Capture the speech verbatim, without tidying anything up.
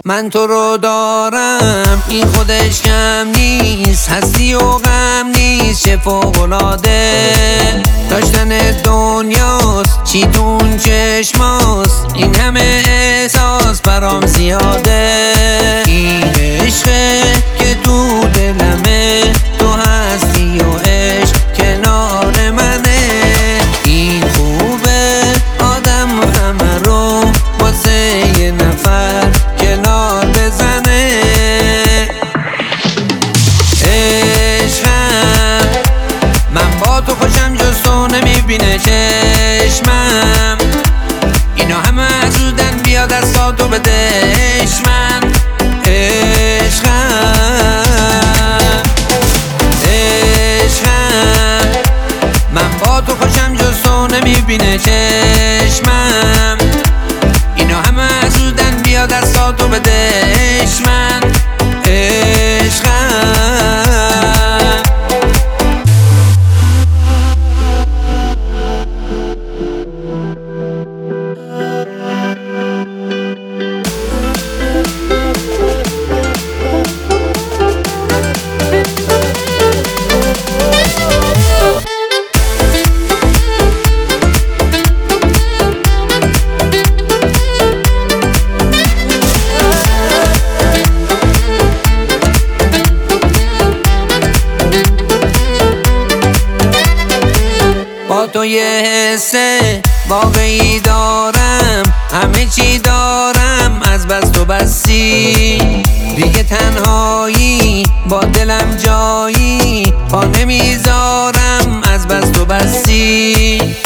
من تو رو دارم، این خودش کم نیست، هستی و غم نیست، چه فوق‌العاده داشتن دنیاست، چی تون چشماست، این همه احساس برام زیاده. این عشقه که تو دلمه، تو هستی و عشق کنار منه. این خوبه آدم همه رو واسه یه نفر کنار بزنه. عشقم من با تو خوشم، جز تو نمیبینه چشمم، اینا همه ازودن، بیا دستاتو بدش من. عشقم عشقم من با تو خوشم، جز تو نمیبینه چشمم، اینا همه ازودن، بیا دستاتو بدش من. عشقم با تو یه حسه واقعی دارم، همه چی دارم از بس تو بسی. دیگه تنهایی با دلم جایی، پا نمیذارم از بس تو بسی.